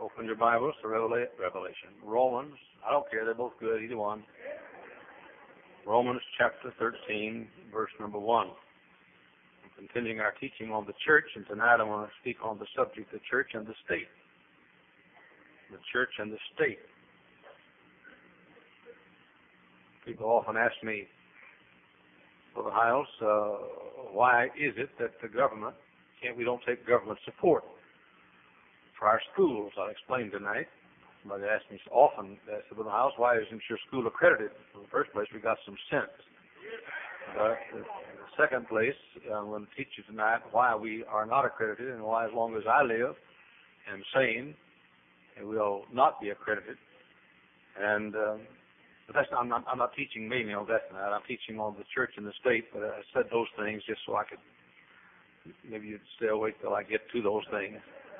Open your Bibles to Revelation. Romans, I don't care, they're both good, either one. Romans chapter 13, verse number 1. I'm continuing our teaching on the church, and tonight I want to speak on the subject, the church and the state. The church and the state. People often ask me, Brother Hiles, why is it that the government, we don't take government support for our schools? I'll explain tonight. Somebody asks me often, Brother Hiles, why isn't your school accredited? In the first place, we got some sense. But in the second place, I'm going to teach you tonight why we are not accredited and why, as long as I live and sane, we'll not be accredited. And but that's not, I'm not teaching mainly on that tonight. I'm teaching on the church and the state. But I said those things just so I could, maybe you'd stay awake till I get to those things.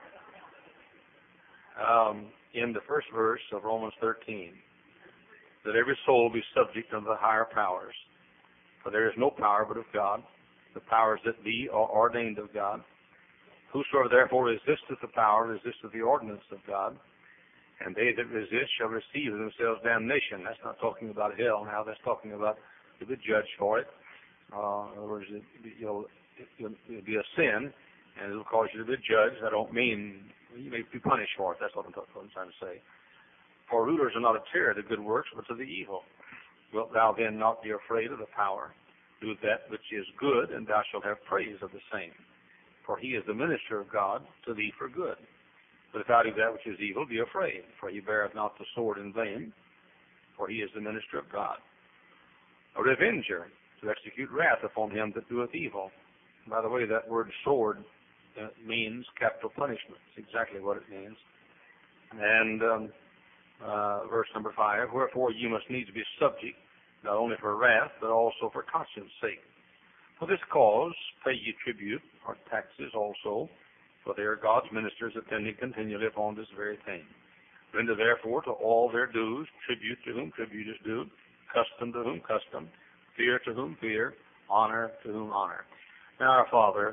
In the first verse of Romans 13, that every soul be subject unto the higher powers. For there is no power but of God. The powers that be are ordained of God. Whosoever therefore resisteth the power, resisteth the ordinance of God. And they that resist shall receive of themselves damnation. That's not talking about hell now. That's talking about you'll be judged for it. In other words, it'll be a sin, and it'll cause you to be judged. I don't mean you may be punished for it. That's what I'm trying to say. For rulers are not a terror to good works, but to the evil. Wilt thou then not be afraid of the power? Do that which is good, and thou shalt have praise of the same. For he is the minister of God to thee for good. But if thou do that which is evil, be afraid, for he beareth not the sword in vain, for he is the minister of God. A revenger, to execute wrath upon him that doeth evil. By the way, that word sword means capital punishment. It's exactly what it means. And verse number 5, wherefore you must needs be subject, not only for wrath, but also for conscience sake. For this cause pay ye tribute, or taxes also, for they are God's ministers attending continually upon this very thing. Render therefore to all their dues, tribute to whom tribute is due, custom to whom custom, fear to whom fear, honor to whom honor. Now, our Father,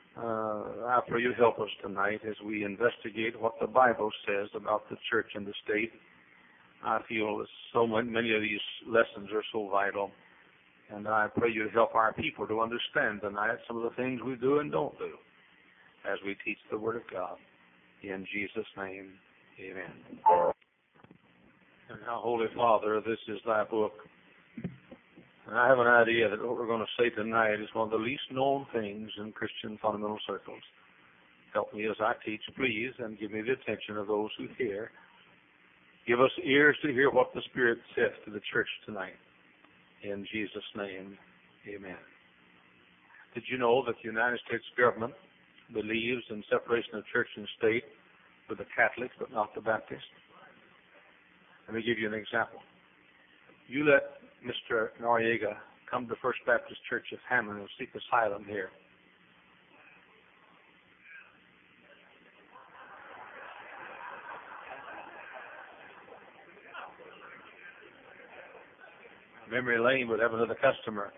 I pray you help us tonight as we investigate what the Bible says about the church and the state. I feel so many of these lessons are so vital, and I pray you help our people to understand tonight some of the things we do and don't do as we teach the Word of God. In Jesus' name, amen. And now, Holy Father, this is thy book. And I have an idea that what we're going to say tonight is one of the least known things in Christian fundamental circles. Help me as I teach, please, and give me the attention of those who hear. Give us ears to hear what the Spirit says to the church tonight. In Jesus' name, amen. Did you know that the United States government believes in separation of church and state with the Catholics but not the Baptists? Let me give you an example. You let Mr. Noriega come to First Baptist Church of Hammond and seek asylum here. Memory Lane would have another customer.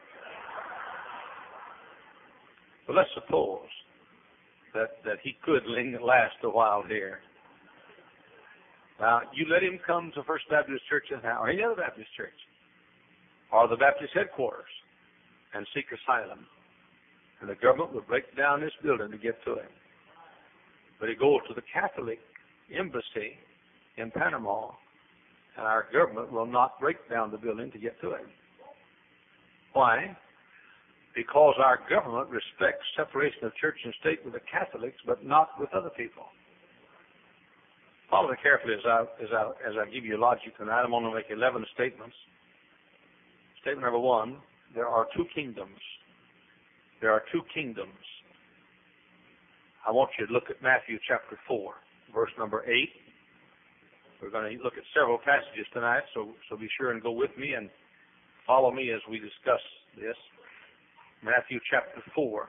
But let's suppose that he could last a while here. Now, you let him come to First Baptist Church or any other Baptist church, or the Baptist headquarters, and seek asylum. And the government would break down this building to get to him. But he goes to the Catholic embassy in Panama, and our government will not break down the building to get to him. Why? Because our government respects separation of church and state with the Catholics, but not with other people. Follow me carefully as I give you logic tonight. I'm going to make 11 statements. Statement number 1, there are two kingdoms. There are two kingdoms. I want you to look at Matthew chapter 4, verse number 8. We're going to look at several passages tonight, so be sure and go with me and follow me as we discuss this. Matthew chapter 4,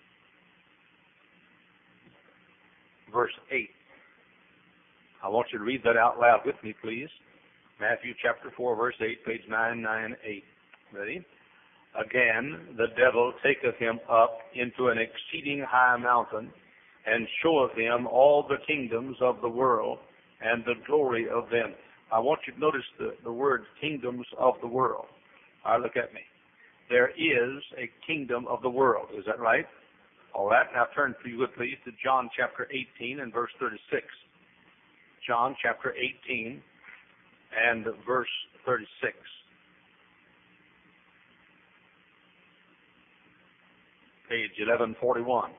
verse 8. I want you to read that out loud with me, please. Matthew chapter 4, verse 8, page 998. Ready? Again, the devil taketh him up into an exceeding high mountain, and showeth him all the kingdoms of the world, and the glory of them. I want you to notice the word kingdoms of the world. All right, look at me. There is a kingdom of the world. Is that right? All right. Now turn, if you would please, to John chapter 18 and verse 36. John chapter 18 and verse 36. Page 1141.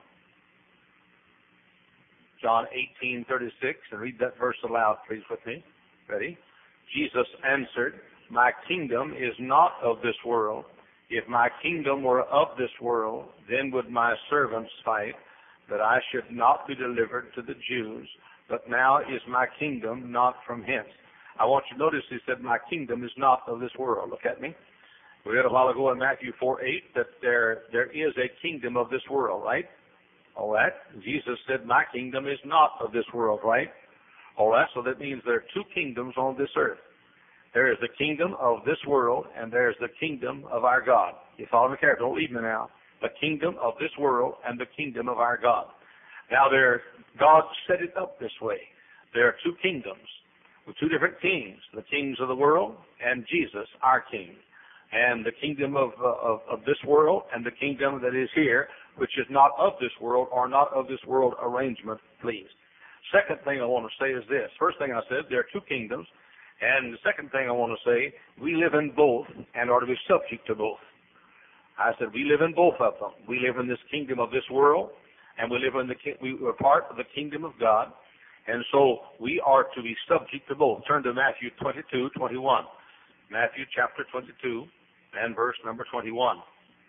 John 18:36, and read that verse aloud, please, with me. Ready? Jesus answered, "My kingdom is not of this world. If my kingdom were of this world, then would my servants fight, that I should not be delivered to the Jews. But now is my kingdom not from hence." I want you to notice he said, "My kingdom is not of this world." Look at me. We read a while ago in Matthew 4:8 that there is a kingdom of this world, right? All right. Jesus said, "My kingdom is not of this world," right? All right. So that means there are two kingdoms on this earth. There is the kingdom of this world, and there is the kingdom of our God. You follow me carefully? Don't leave me now. The kingdom of this world and the kingdom of our God. Now, God set it up this way. There are two kingdoms with two different kings, the kings of the world and Jesus, our King. And the kingdom of this world and the kingdom that is here, which is not of this world or not of this world arrangement, please. Second thing I want to say is this. First thing I said, there are two kingdoms. And the second thing I want to say, we live in both and are to be subject to both. I said we live in both of them. We live in this kingdom of this world, and we are part of the kingdom of God. And so we are to be subject to both. Turn to Matthew 22:21. Matthew chapter 22 and verse number 21.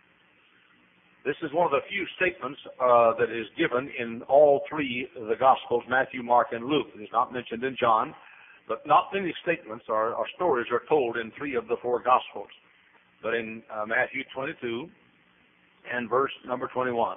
This is one of the few statements that is given in all three of the Gospels, Matthew, Mark, and Luke. It is not mentioned in John, but not many statements or stories are told in three of the four Gospels. But in Matthew 22 and verse number 21.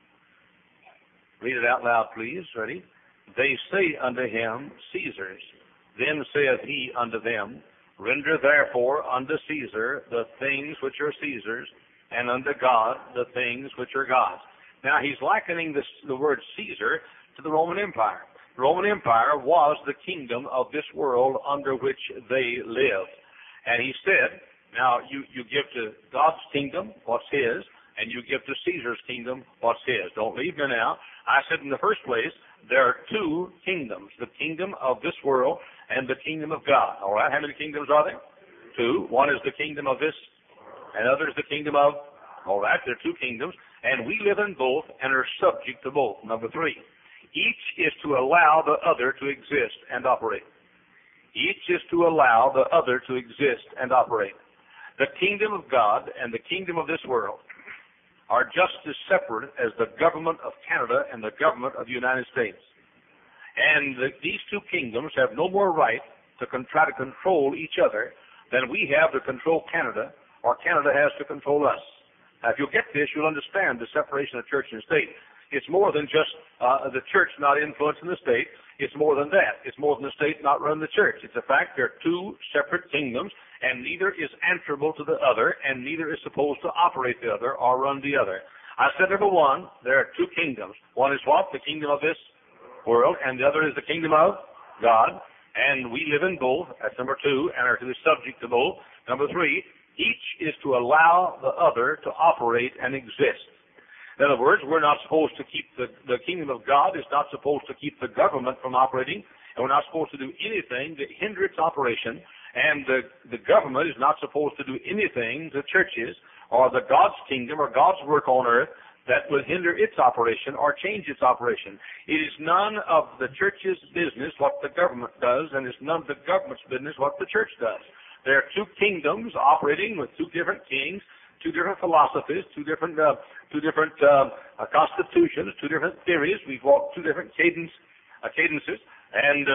Read it out loud, please. Ready? "They say unto him, Caesar's. Then saith he unto them, Render therefore unto Caesar the things which are Caesar's, and unto God the things which are God's." Now he's likening the word Caesar to the Roman Empire. The Roman Empire was the kingdom of this world under which they lived. And he said, now you give to God's kingdom what's his, and you give to Caesar's kingdom what's his. Don't leave me now. I said in the first place, there are two kingdoms, the kingdom of this world and the kingdom of God. All right, how many kingdoms are there? Two. One is the kingdom of this, and other is the kingdom of, all right, there are two kingdoms, and we live in both and are subject to both. Number three, each is to allow the other to exist and operate. Each is to allow the other to exist and operate. The kingdom of God and the kingdom of this world are just as separate as the government of Canada and the government of the United States. And these two kingdoms have no more right to try to control each other than we have to control Canada, or Canada has to control us. Now, if you'll get this, you'll understand the separation of church and state. It's more than just the church not influencing the state. It's more than that. It's more than the state not running the church. It's a fact there are two separate kingdoms, and neither is answerable to the other, and neither is supposed to operate the other or run the other. I said, number one, there are two kingdoms. One is what? The kingdom of this world, and the other is the kingdom of God. And we live in both. That's number two, and are to be subject to both. Number three, each is to allow the other to operate and exist. In other words, we're not supposed to keep the kingdom of God is not supposed to keep the government from operating, and we're not supposed to do anything that hinder its operation, and the government is not supposed to do anything, the churches, or the God's kingdom or God's work on earth, that would hinder its operation or change its operation. It is none of the church's business what the government does, and it's none of the government's business what the church does. There are two kingdoms operating with two different kings, two different philosophies, two different constitutions, two different theories. We've walked two different cadences. And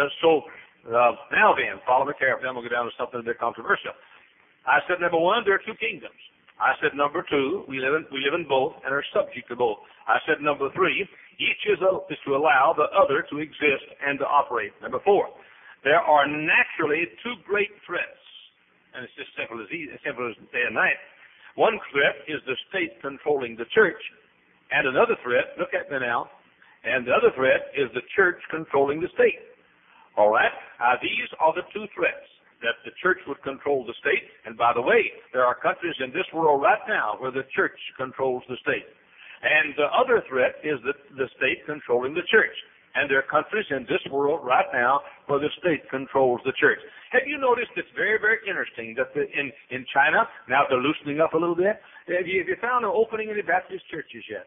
now then, follow me carefully. I'm going to go down to something a bit controversial. I said, number one, there are two kingdoms. I said, number two, we live in both and are subject to both. I said, number three, each is to allow the other to exist and to operate. Number four, there are naturally two great threats, and it's just simple as day and night. One threat is the state controlling the church, and another threat, look at me now, and the other threat is the church controlling the state. All right? These are the two threats, that the church would control the state. And by the way, there are countries in this world right now where the church controls the state. And the other threat is the state controlling the church. And there are countries in this world right now where the state controls the church. Have you noticed it's very, very interesting that in China, now they're loosening up a little bit. Have you found an opening in the Baptist churches yet?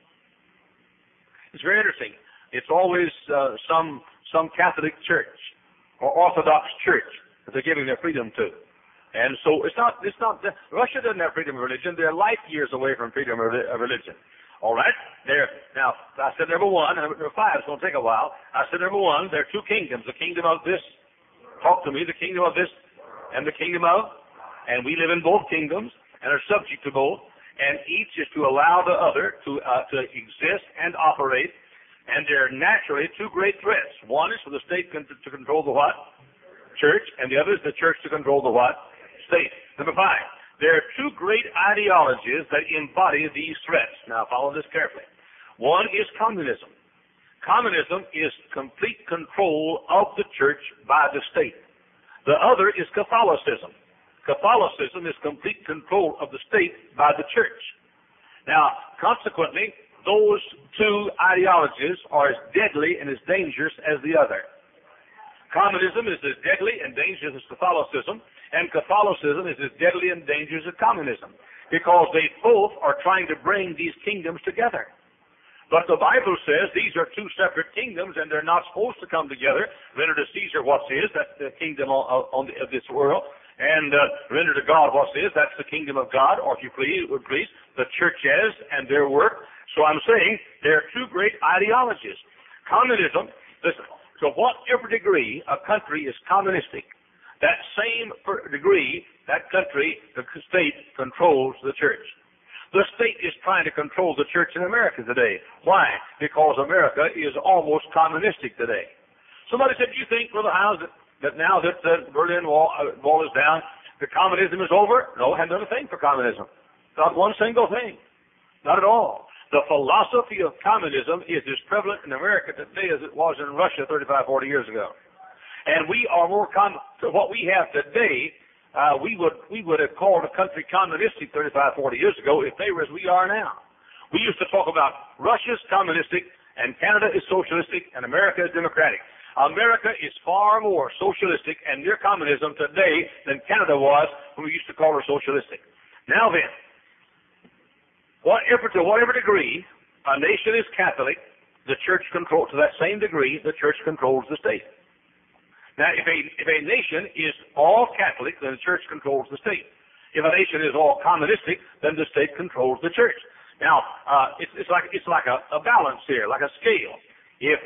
It's very interesting. It's always some Catholic church or Orthodox church that they're giving their freedom to. And so it's not, Russia doesn't have freedom of religion. They're light years away from freedom of religion. All right? Now, I said number one, and number five, it's going to take a while. I said number one, there are two kingdoms, the kingdom of this, talk to me, the kingdom of this, and the kingdom of, and we live in both kingdoms and are subject to both, and each is to allow the other to exist and operate, and there are naturally two great threats. One is for the state to control the what? Church, and the other is the church to control the what? State. Number five. There are two great ideologies that embody these threats. Now, follow this carefully. One is communism. Communism is complete control of the church by the state. The other is Catholicism. Catholicism is complete control of the state by the church. Now, consequently, those two ideologies are as deadly and as dangerous as the other. Communism is as deadly and dangerous as Catholicism, and Catholicism is as deadly and dangerous as communism, because they both are trying to bring these kingdoms together. But the Bible says these are two separate kingdoms, and they're not supposed to come together. Render to Caesar what's his, that's the kingdom of this world, and render to God what's his, that's the kingdom of God, or if you please, the churches and their work. So I'm saying there are two great ideologies. Communism, listen, to whatever degree a country is communistic, that same degree, that country, the state, controls the church. The state is trying to control the church in America today. Why? Because America is almost communistic today. Somebody said, do you think, Brother Howes, that now that the Berlin Wall is down, the communism is over? No, I have another thing for communism. Not one single thing. Not at all. The philosophy of communism is as prevalent in America today as it was in Russia 35, 40 years ago. And we are more what we have today, we would have called a country communistic 35, 40 years ago if they were as we are now. We used to talk about Russia's communistic and Canada is socialistic and America is democratic. America is far more socialistic and near communism today than Canada was when we used to call her socialistic. Now then, to whatever degree a nation is Catholic, the church controls, to that same degree, the church controls the state. Now, if a nation is all Catholic, then the church controls the state. If a nation is all communistic, then the state controls the church. Now, it's like a balance here, like a scale. If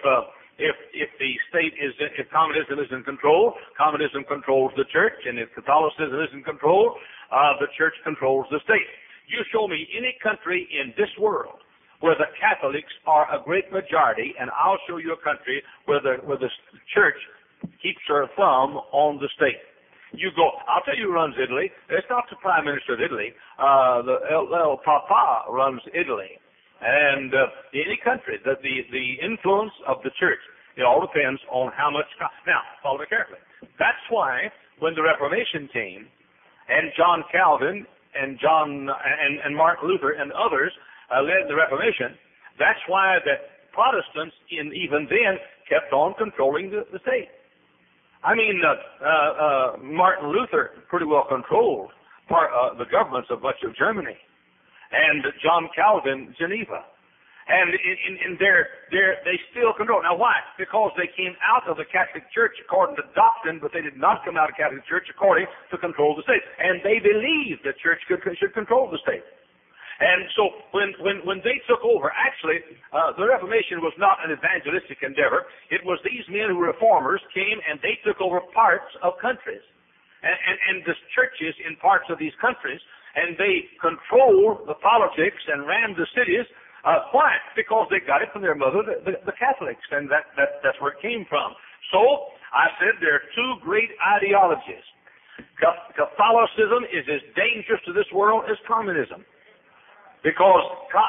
communism is in control, communism controls the church, and if Catholicism is in control, the church controls the state. You show me any country in this world where the Catholics are a great majority, and I'll show you a country where the church keeps her thumb on the state. You go, I'll tell you who runs Italy. It's not the Prime Minister of Italy. The El Papa runs Italy. And any country, the influence of the church, it all depends on how much. Now, follow me carefully. That's why when the Reformation came, and John Calvin and Martin Luther and others led the Reformation, that's why that Protestants even then kept on controlling the state. I mean, Martin Luther pretty well controlled the governments of much of Germany, and John Calvin, Geneva. And they still control. Now, why? Because they came out of the Catholic Church according to doctrine, but they did not come out of the Catholic Church according to control the state. And they believed the church should control the state. And so when they took over, actually, the Reformation was not an evangelistic endeavor. It was these men who were reformers came and they took over parts of countries and the churches in parts of these countries, and they controlled the politics and ran the cities. Why? Because they got it from their mother, the Catholics, and that's where it came from. So I said there are two great ideologies. Catholicism is as dangerous to this world as communism. Because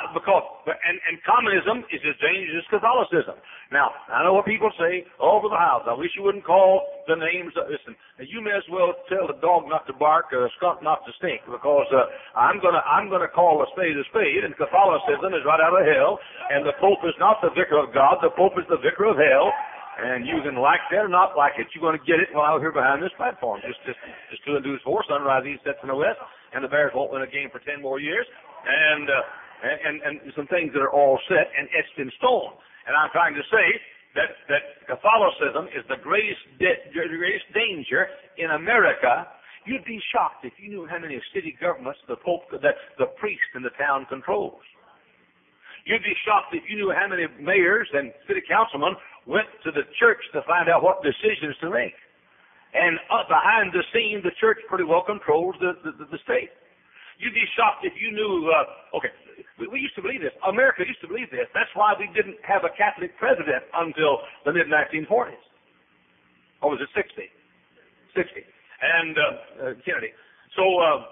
communism is as dangerous as Catholicism. Now, I know what people say all over the house. I wish you wouldn't call the names. Listen, you may as well tell the dog not to bark or the skunk not to stink, because I'm gonna call a spade, and Catholicism is right out of hell, and the Pope is not the vicar of God. The Pope is the vicar of hell. And you can like that or not like it. You're going to get it while out here behind this platform. Just 2 and 2 is 4. Sunrise east sets in the west, and the Bears won't win a game for 10 more years. And some things that are all set and etched in stone. And I'm trying to say that Catholicism is the greatest danger in America. You'd be shocked if you knew how many city governments the Pope, that the priest in the town controls. You'd be shocked if you knew how many mayors and city councilmen went to the church to find out what decisions to make. And behind the scene, the church pretty well controls the state. You'd be shocked if you knew, we used to believe this. America used to believe this. That's why we didn't have a Catholic president until the mid-1940s. Or was it 60? 60. And Kennedy. So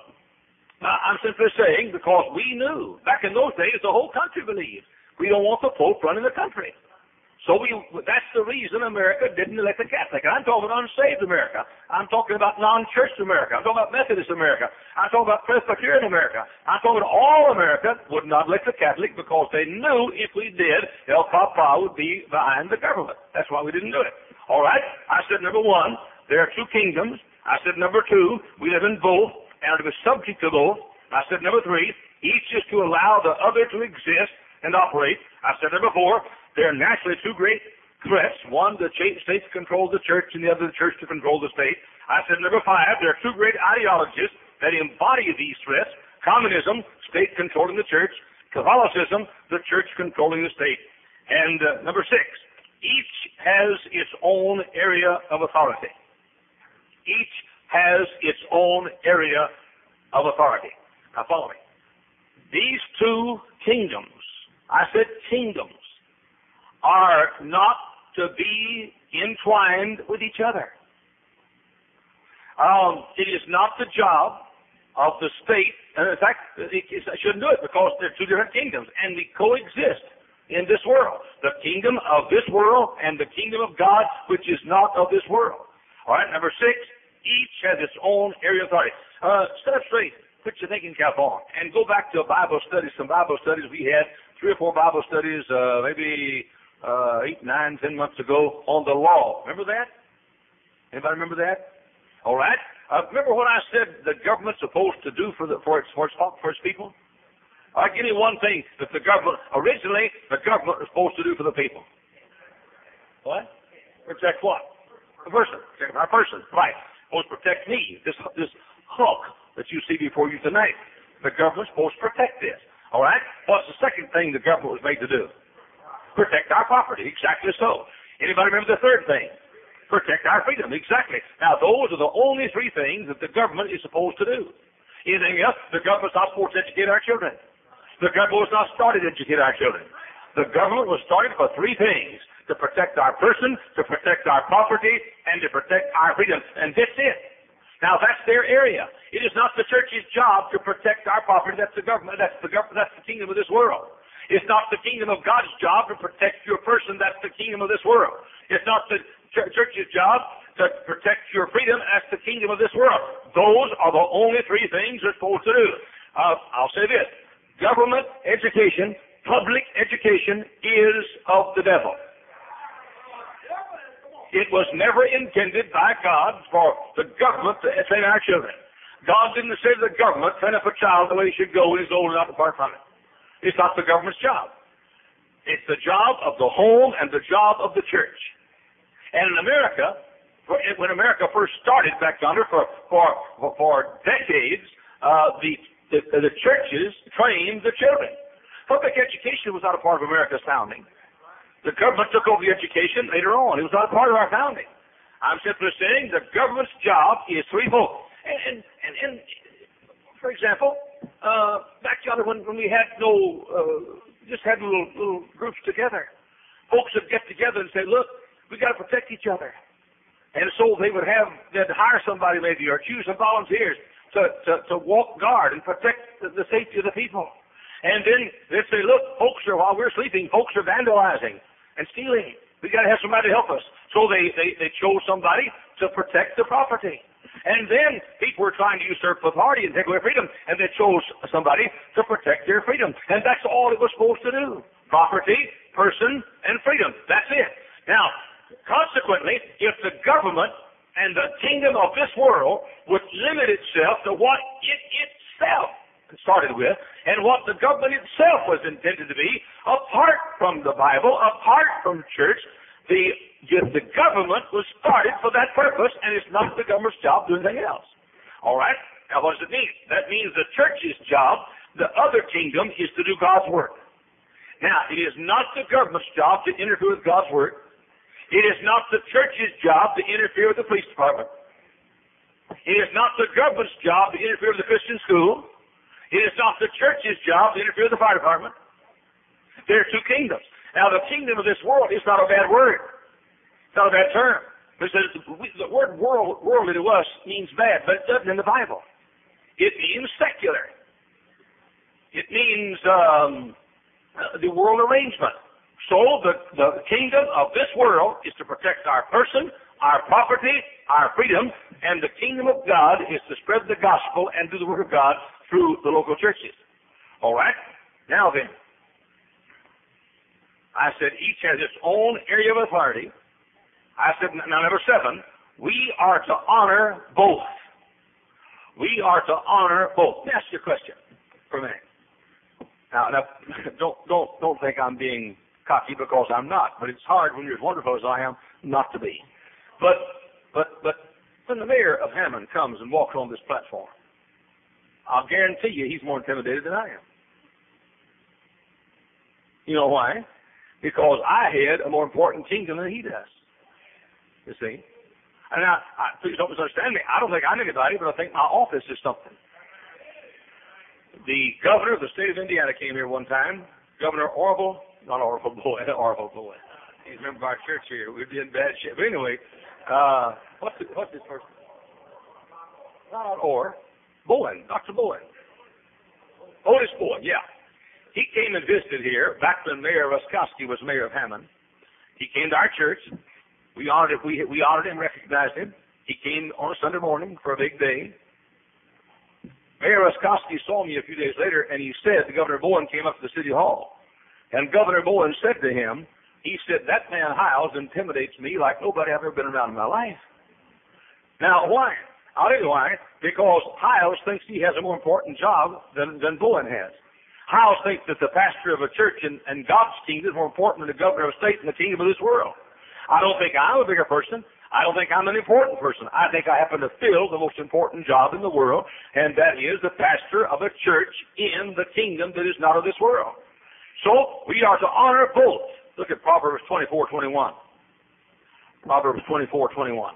I'm simply saying, because we knew, back in those days, the whole country believed. We don't want the Pope running the country. So that's the reason America didn't elect a Catholic. And I'm talking about unsaved America. I'm talking about non-church America. I'm talking about Methodist America. I'm talking about Presbyterian America. I'm talking about all America would not elect a Catholic because they knew if we did, El Papa would be behind the government. That's why we didn't do it. All right? I said, number 1, there are 2 kingdoms. I said, number 2, we live in both and are to be subject to both. I said, number 3, each is to allow the other to exist and operate. I said, number 4, there are naturally 2 great threats. One, the state to control the church, and the other, the church to control the state. I said, number 5, there are 2 great ideologies that embody these threats. Communism, state controlling the church. Catholicism, the church controlling the state. And number 6, each has its own area of authority. Each has its own area of authority. Now follow me. These 2 kingdoms, I said kingdoms, are not to be entwined with each other. It is not the job of the state, and in fact, I shouldn't do it because they're 2 different kingdoms, and they coexist in this world. The kingdom of this world and the kingdom of God, which is not of this world. All right, number 6, each has its own area of authority. Set up straight, put your thinking cap on, and go back to a Bible study, some Bible studies we had, 3 or 4 Bible studies, maybe 8, 9, 10 months ago on the law. Remember that? Anybody remember that? All right. Remember what I said the government's supposed to do for its people? All right, give me one thing that originally the government was supposed to do for the people. What? Protect what? The person. Protect our person. Right. Supposed to protect me. This hook that you see before you tonight. The government's supposed to protect this. All right? What's the second thing the government was made to do? Protect our property. Exactly so. Anybody remember the third thing? Protect our freedom. Exactly. Now, those are the only 3 things that the government is supposed to do. Anything else, the government's not supposed to educate our children. The government was not started to educate our children. The government was started for 3 things: to protect our person, to protect our property, and to protect our freedom. And that's it. Now, that's their area. It is not the church's job to protect our property. That's the government. That's the kingdom of this world. It's not the kingdom of God's job to protect your person. That's the kingdom of this world. It's not the church's job to protect your freedom. That's the kingdom of this world. Those are the only 3 things they're supposed to do. I'll say this. Government education, public education is of the devil. It was never intended by God for the government to train our children. God didn't say to the government, train up a child the way he should go when he's old enough to depart from it. It's not the government's job. It's the job of the home and the job of the church. And in America, when America first started back yonder for decades, the churches trained the children. Public education was not a part of America's founding. The government took over the education later on. It was not a part of our founding. I'm simply saying the government's job is threefold. And for example, back yonder when we had just had little groups together, folks would get together and say, look, we got to protect each other. And so they'd hire somebody maybe or choose some volunteers to walk guard and protect the safety of the people. And then they say, look, while we're sleeping, folks are vandalizing and stealing. We got to have somebody to help us. So they chose somebody to protect the property. And then people were trying to usurp authority and take away freedom, and they chose somebody to protect their freedom. And that's all it was supposed to do. Property, person, and freedom. That's it. Now, consequently, if the government and the kingdom of this world would limit itself to what it itself started with, and what the government itself was intended to be, apart from the Bible, apart from church, the government was started for that purpose, and it's not the government's job to do anything else. All right? Now, what does it mean? That means the church's job, the other kingdom, is to do God's work. Now, it is not the government's job to interfere with God's work. It is not the church's job to interfere with the police department. It is not the government's job to interfere with the Christian school. It is not the church's job to interfere with the fire department. There are two kingdoms. Now, the kingdom of this world is not a bad word. It's not a bad term. Because the word worldly to us means bad, but it doesn't in the Bible. It means secular. It means the world arrangement. So the kingdom of this world is to protect our person, our property, our freedom, and the kingdom of God is to spread the gospel and do the work of God through the local churches. All right? Now then, I said each has its own area of authority. I said, now number 7, we are to honor both. We are to honor both. Let me ask you a question for a minute. Now don't think I'm being cocky, because I'm not. But it's hard when you're as wonderful as I am not to be. But when the mayor of Hammond comes and walks on this platform, I'll guarantee you he's more intimidated than I am. You know why? Because I had a more important kingdom than he does. You see? And please don't misunderstand me. I don't think I'm anybody, but I think my office is something. The governor of the state of Indiana came here one time. Governor Orville Bowen. He's a member of our church here. We'd be in bad shape. But anyway, what's his first name? Not Orr. Bowen. Dr. Bowen. Otis Bowen, yeah. He came and visited here back when Mayor Ruskowski was mayor of Hammond. He came to our church. We honored him, recognized him. He came on a Sunday morning for a big day. Mayor Ruskowski saw me a few days later, and he said, Governor Bowen came up to the city hall. And Governor Bowen said to him, he said, that man Hiles intimidates me like nobody I've ever been around in my life. Now, why? I'll tell you why. Because Hiles thinks he has a more important job than Bowen has. Hiles thinks that the pastor of a church in God's kingdom is more important than the governor of a state in the kingdom of this world. I don't think I'm a bigger person. I don't think I'm an important person. I think I happen to fill the most important job in the world, and that is the pastor of a church in the kingdom that is not of this world. So we are to honor both. Look at Proverbs 24:21. Proverbs 24:21.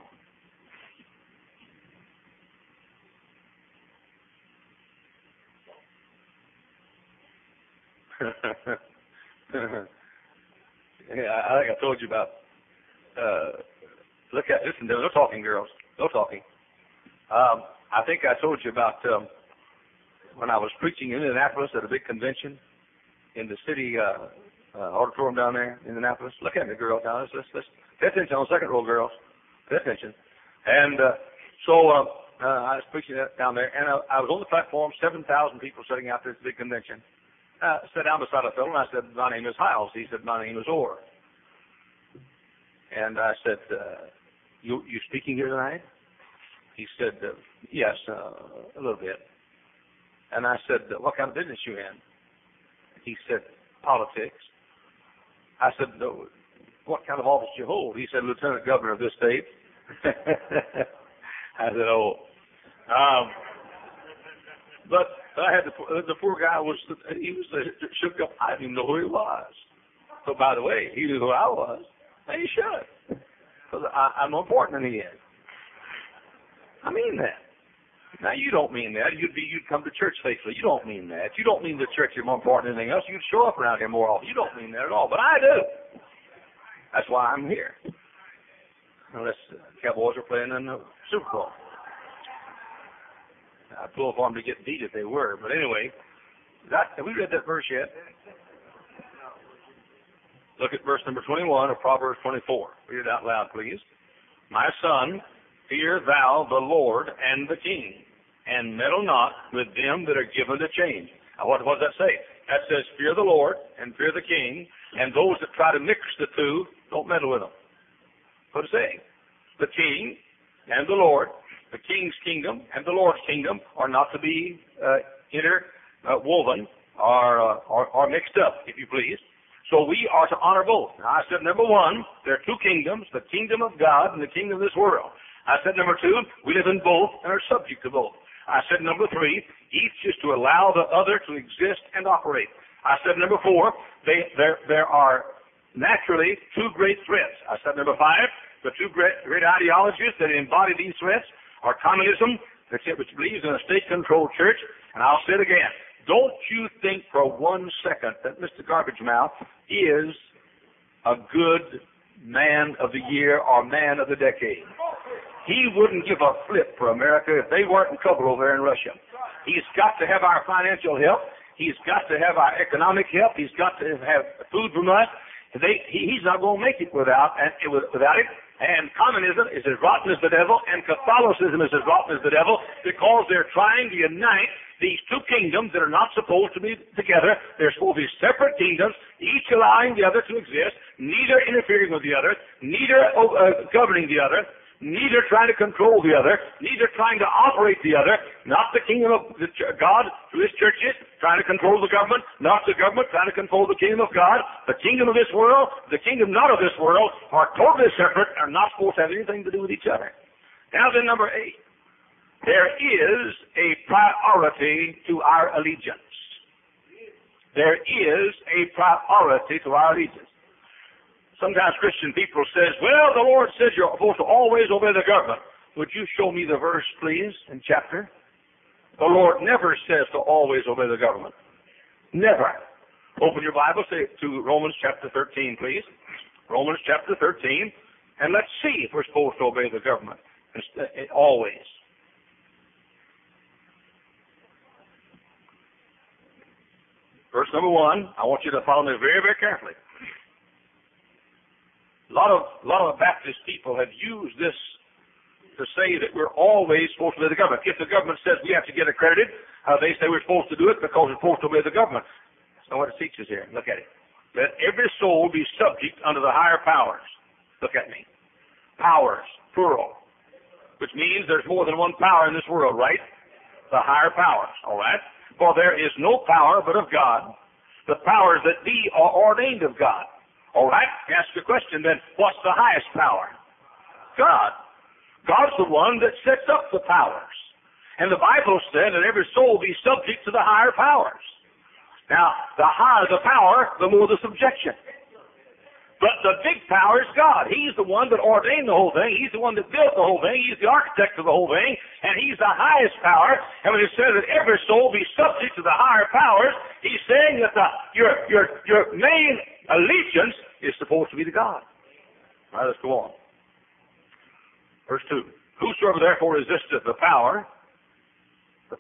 Yeah, I think I told you about. Listen, no talking, girls. No talking. I think I told you about when I was preaching in Indianapolis at a big convention in the city auditorium down there in Indianapolis. Look at me, girls. Now, let's pay attention on the second row, girls. Pay attention. And so I was preaching down there, and I was on the platform, 7,000 people sitting out there at the big convention. I sat down beside a fellow, and I said, my name is Hiles. He said, my name is Orr. And I said, you speaking here tonight? He said, yes, a little bit. And I said, what kind of business you in? He said, politics. I said, what kind of office do you hold? He said, Lieutenant Governor of this state. I said, oh. But I had the poor guy he was shook up. I didn't even know who he was. So by the way, he knew who I was. And he should, because I'm more important than he is. I mean that. Now you don't mean that. You'd come to church faithfully. You don't mean that. You don't mean the church is more important than anything else. You'd show up around here more often. You don't mean that at all. But I do. That's why I'm here. Unless the Cowboys are playing in the Super Bowl. I'd pull for them to get beat if they were. But anyway, Have we read that verse yet? Look at verse number 21 of Proverbs 24. Read it out loud, please. My son, fear thou the Lord and the king, and meddle not with them that are given to change. Now, what does that say? That says, fear the Lord and fear the king, and those that try to mix the two, don't meddle with them. What does it say? The king and the Lord, the king's kingdom and the Lord's kingdom are not to be interwoven or mixed up, if you please. So we are to honor both. Now, I said, number one, there are two kingdoms, the kingdom of God and the kingdom of this world. I said, number two, we live in both and are subject to both. I said, number three, each is to allow the other to exist and operate. I said, number four, there are naturally two great threats. I said, number five, the two great ideologies that embody these threats are communism, which believes in a state-controlled church, and I'll say it again. Don't you think for 1 second that Mr. Garbage Mouth is a good man of the year or man of the decade. He wouldn't give a flip for America if they weren't in trouble over there in Russia. He's got to have our financial help. He's got to have our economic help. He's got to have food from us. He's not going to make it without it. And communism is as rotten as the devil, and Catholicism is as rotten as the devil, because they're trying to unite these two kingdoms that are not supposed to be together. They're supposed to be separate kingdoms, each allowing the other to exist, neither interfering with the other, neither governing the other, neither trying to control the other, neither trying to operate the other, not the kingdom of God through his churches, trying to control the government, not the government trying to control the kingdom of God. The kingdom of this world, the kingdom not of this world, are totally separate, are not supposed to have anything to do with each other. Now then, number 8. There is a priority to our allegiance. There is a priority to our allegiance. Sometimes Christian people says, well, the Lord says you're supposed to always obey the government. Would you show me the verse, please, and chapter? The Lord never says to always obey the government. Never. Open your Bible to Romans chapter 13, please. Romans chapter 13. And let's see if we're supposed to obey the government. Always. Verse number 1, I want you to follow me very, very carefully. A lot of Baptist people have used this to say that we're always supposed to obey the government. If the government says we have to get accredited, they say we're supposed to do it because we're supposed to obey the government. That's not what it teaches here. Look at it. Let every soul be subject unto the higher powers. Look at me. Powers, plural. Which means there's more than one power in this world, right? The higher powers, all right? For there is no power but of God. The powers that be are ordained of God. All right? Ask the question then, what's the highest power? God. God's the one that sets up the powers. And the Bible said that every soul be subject to the higher powers. Now, the higher the power, the more the subjection. But the big power is God. He's the one that ordained the whole thing. He's the one that built the whole thing. He's the architect of the whole thing. And he's the highest power. And when it says that every soul be subject to the higher powers, he's saying that your main allegiance is supposed to be to God. All right, let's go on. Verse 2. Whosoever therefore resisteth the power. It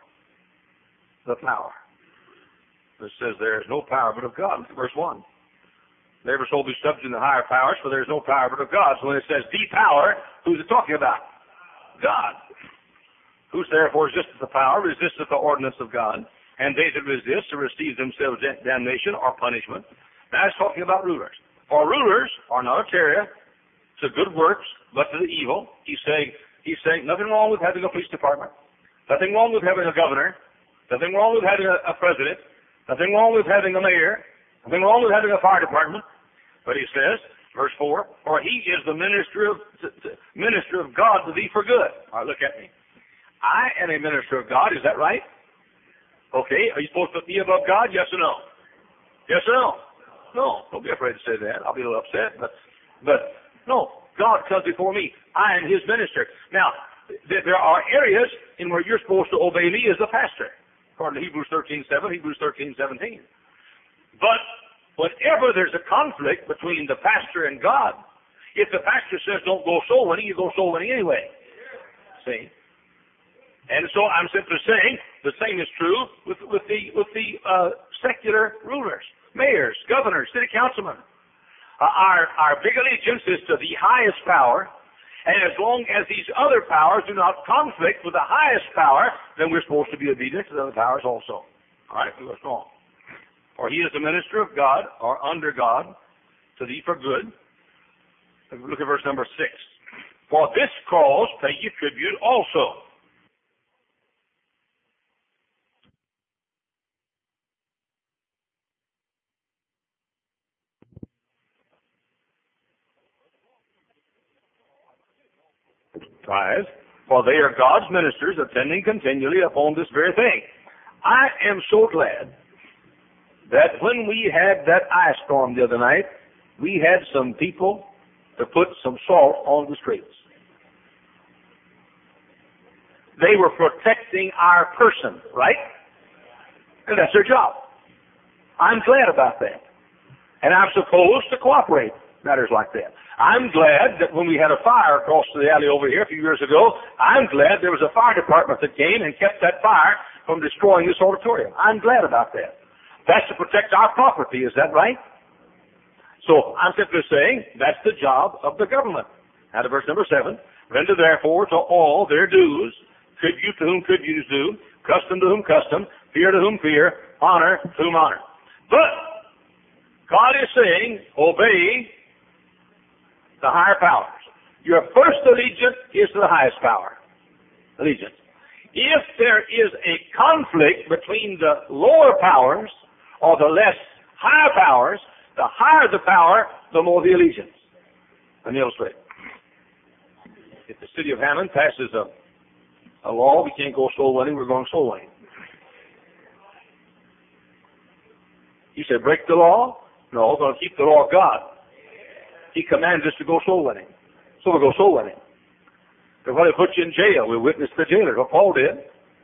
says there is no power but of God. Verse 1. Every soul be subject to the higher powers, for there is no power but of God. So when it says the power, who's it talking about? God. Whoso therefore resisteth the power, resisteth the ordinance of God, and they that resist to receive themselves damnation or punishment. Now it's talking about rulers. For rulers are not a terror to good works, but to the evil. He's saying nothing wrong with having a police department, nothing wrong with having a governor, nothing wrong with having a president, nothing wrong with having a mayor, nothing wrong with having a fire department. But he says, verse 4, for he is the minister of God to thee for good. All right, look at me. I am a minister of God, is that right? Okay, are you supposed to be above God, yes or no? Yes or no? No, don't be afraid to say that. I'll be a little upset, but no, God comes before me. I am his minister. Now, there are areas in where you're supposed to obey me as a pastor, according to Hebrews 13:7, Hebrews 13:17. But whenever there's a conflict between the pastor and God, if the pastor says don't go soul winning, you go soul winning anyway. See? And so I'm simply saying the same is true with the secular rulers, mayors, governors, city councilmen. Our big allegiance is to the highest power, and as long as these other powers do not conflict with the highest power, then we're supposed to be obedient to the other powers also. All right, we go strong. For he is the minister of God, or under God, to thee for good. Look at verse number 6. For this cause pay ye tribute also. For they are God's ministers, attending continually upon this very thing. I am so glad that when we had that ice storm the other night, we had some people to put some salt on the streets. They were protecting our person, right? And that's their job. I'm glad about that. And I'm supposed to cooperate in matters like that. I'm glad that when we had a fire across the alley over here a few years ago, I'm glad there was a fire department that came and kept that fire from destroying this auditorium. I'm glad about that. That's to protect our property, is that right? So I'm simply saying that's the job of the government. Now to verse number 7. Render therefore to all their dues, tribute to whom tribute is due, custom to whom custom, fear to whom fear, honor to whom honor. But God is saying, obey the higher powers. Your first allegiance is to the highest power. Allegiance. If there is a conflict between the lower powers or the less higher powers, the higher the power, the more the allegiance. Let me illustrate. If the city of Hammond passes a law, we can't go soul winning, we're going soul winning. You said break the law? No, we're going to keep the law of God. He commands us to go soul winning. So we'll go soul winning. But when they put you in jail, we witness the jailer, what Paul did.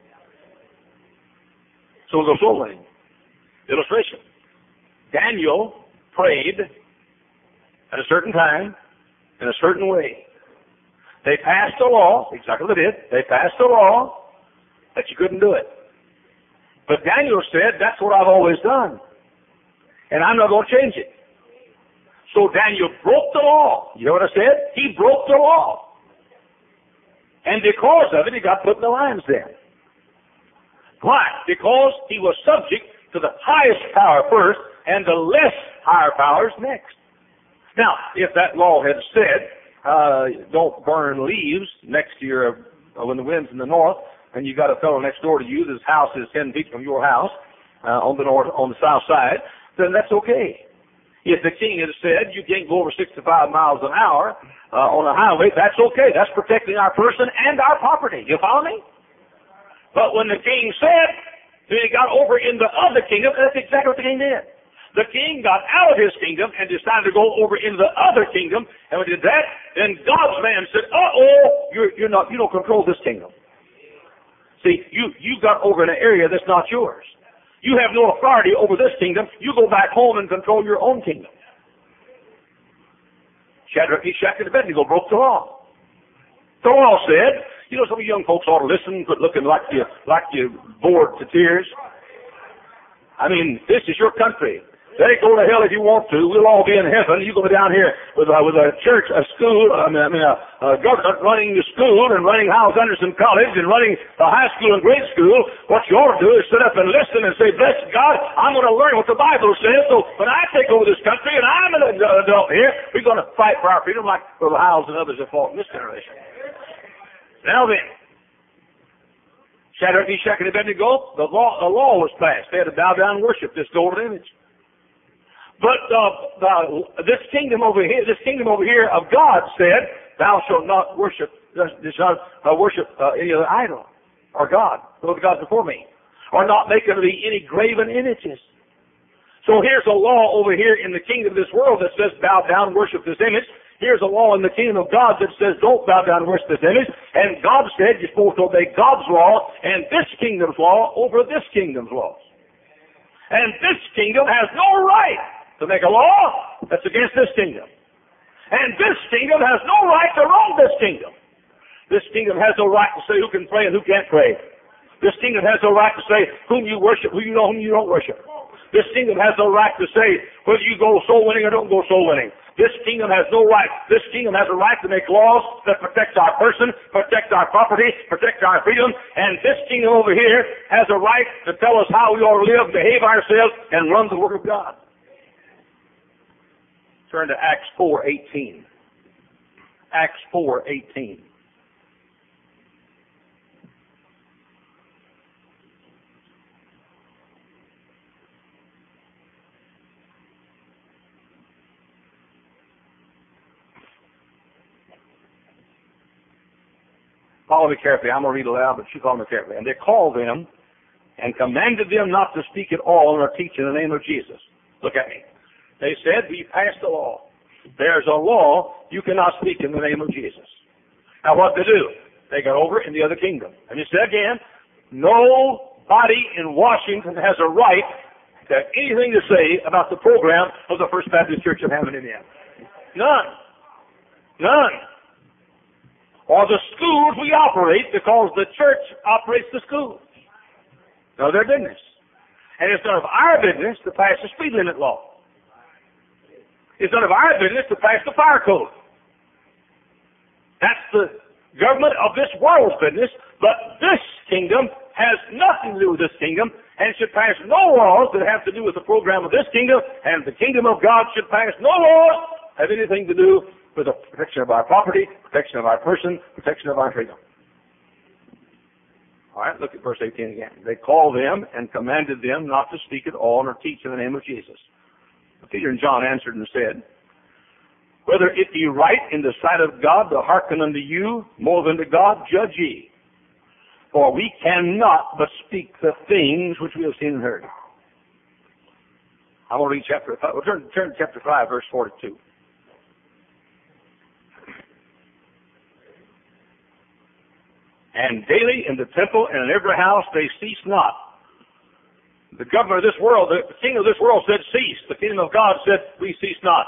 So we'll go soul winning. Illustration. Daniel prayed at a certain time, in a certain way. They passed a law, exactly what they did. They passed a law that you couldn't do it. But Daniel said, that's what I've always done. And I'm not going to change it. So Daniel broke the law. You know what I said? He broke the law. And because of it, he got put in the lion's den. Why? Because he was subject to the highest power first and the less higher powers next. Now, if that law had said, don't burn leaves next to your, when the wind's in the north, and you got a fellow next door to you, his house is 10 feet from your house, on the south side, then that's okay. If the king had said you can't go over 65 miles an hour on a highway, that's okay. That's protecting our person and our property. You follow me? But when the king said he got over in the other kingdom, that's exactly what the king did. The king got out of his kingdom and decided to go over in the other kingdom, and when he did that, then God's man said, you don't control this kingdom. See, you got over in an area that's not yours. You have no authority over this kingdom. You go back home and control your own kingdom. Shadrach, Meshach, and Abednego broke the law. The law said, some of you young folks ought to listen, quit looking like you bored to tears. I mean, this is your country. They go to hell if you want to. We'll all be in heaven. You go down here with a church, a school, a government running the school and running Howells Anderson College and running the high school and grade school. What you ought to do is sit up and listen and say, bless God, I'm going to learn what the Bible says. So when I take over this country and I'm an adult here, we're going to fight for our freedom like the Howells and others have fought in this generation. Now then, Shadrach, Meshach, and Abednego, the law was passed. They had to bow down and worship this golden image. But this kingdom over here of God said, thou shalt not worship, any other idol or God, no gods before me, or not make unto thee any graven images. So here's a law over here in the kingdom of this world that says, bow down and worship this image. Here's a law in the kingdom of God that says, don't bow down and worship this image. And God said you're supposed to obey God's law and this kingdom's law over this kingdom's laws. And this kingdom has no right to make a law that's against this kingdom. And this kingdom has no right to wrong this kingdom. This kingdom has no right to say who can pray and who can't pray. This kingdom has no right to say whom you worship, whom you don't worship. This kingdom has no right to say whether you go soul winning or don't go soul winning. This kingdom has no right. This kingdom has a right to make laws that protect our person, protect our property, protect our freedom. And this kingdom over here has a right to tell us how we ought to live, behave ourselves, and run the work of God. Turn to Acts 4:18. Acts 4:18. Follow me carefully. I'm going to read aloud, but you follow me carefully. And they called them and commanded them not to speak at all or teach in the name of Jesus. Look at me. They said, we passed a law. There's a law, you cannot speak in the name of Jesus. Now what did they do? They got over in the other kingdom. And he said again, nobody in Washington has a right to have anything to say about the program of the First Baptist Church of Hammond, Indiana. None. None. Or the schools we operate, because the church operates the schools. None of their business. And it's none of our business to pass the speed limit law. It's none of our business to pass the fire code. That's the government of this world's business, but this kingdom has nothing to do with this kingdom, and should pass no laws that have to do with the program of this kingdom, and the kingdom of God should pass no laws that have anything to do with the protection of our property, protection of our person, protection of our freedom. All right, look at verse 18 again. They called them and commanded them not to speak at all nor teach in the name of Jesus. But Peter and John answered and said, whether it be right in the sight of God to hearken unto you more than to God, judge ye. For we cannot but speak the things which we have seen and heard. I want to read chapter 5. We'll turn to chapter 5, verse 42. And daily in the temple and in every house they cease not. The governor of this world, the king of this world said, cease. The kingdom of God said, we cease not.